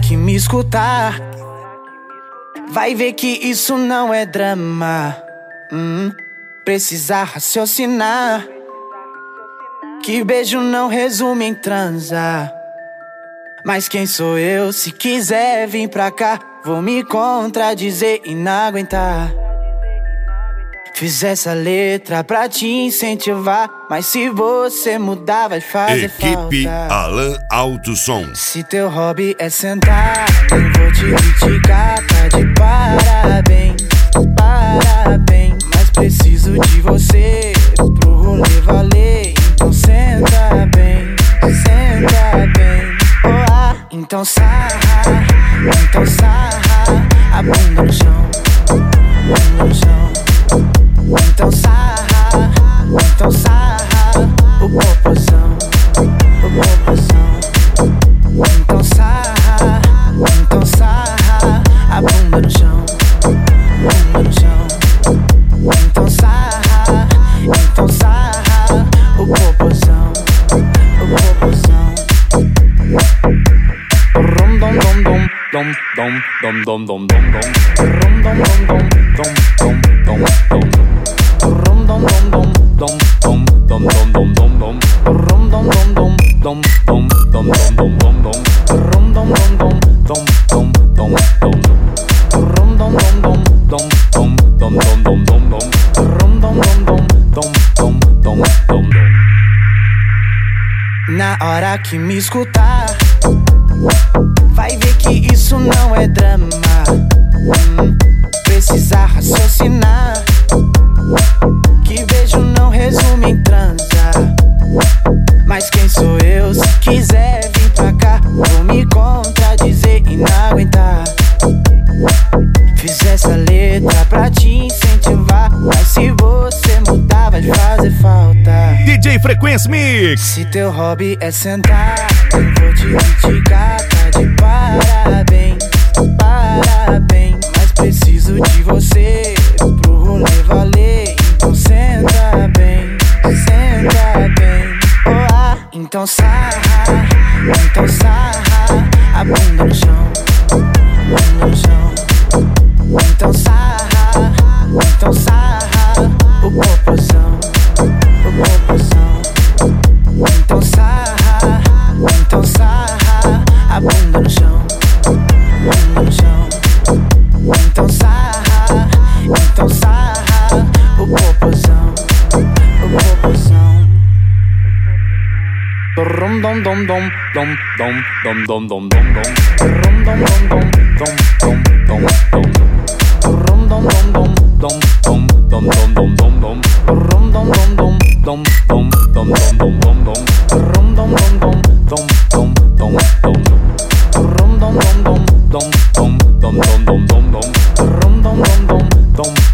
que me escutar vai ver que isso não é drama. Precisa raciocinar que beijo não resume em transar. Mas quem sou eu? Se quiser vir pra cá, vou me contradizer e não aguentar. Fiz essa letra pra te incentivar, mas se você mudar vai fazer Equipe falta. Alan Alto Som. Se teu hobby é sentar, eu vou te criticar, tá de parabéns, parabéns. Mas preciso de você pro rolê valer. Então senta bem, então sarra a bunda no chão, bunda no chão. Então sarra o popozão, o popozão. Então sarra a bunda no chão, bunda no chão. Então sarra o popozão, o popozão. Rum dom dom dom dom dom dom dom dom dom. Rum dom dom dom dom dom dom. Rum dom dom dom dom dom dom dom dom. Rum dom dom dom dom dom dom dom dom. Rum dom dom dom dom dom dom. Rum dom dom dom dom dom dom dom. Rum dom dom dom dom. Na hora que me escutar, vai ver que isso não é drama. Precisa raciocinar que beijo não resume em transar. Mas quem sou eu? Se quiser vir pra cá, vou me contradizer e não aguentar. Fiz essa letra pra te incentivar, mas se você mudar vai fazer falta. DJ Frequência Mix. Se teu hobby é sentar, eu vou te criticar, tá de parabéns, parabéns. Mas preciso de você pro rolê valer. Então senta bem, então sarra a bunda no chão, bunda no chão. Então sarra o popozão, o popozão. Então sarra a bunda no chão, bunda no chão. Então sarra o popozão, o popozão. Rum dom dom dom dom dom dom dom dom dom. Rum dom dom dom dom dom dom. Rum dom dom dom dom dom dom dom dom. Rum dom dom dom dom dom dom dom dom. Rum dom dom dom dom dom dom. Rum dom dom dom dom dom dom dom dom. Rum dom dom dom dom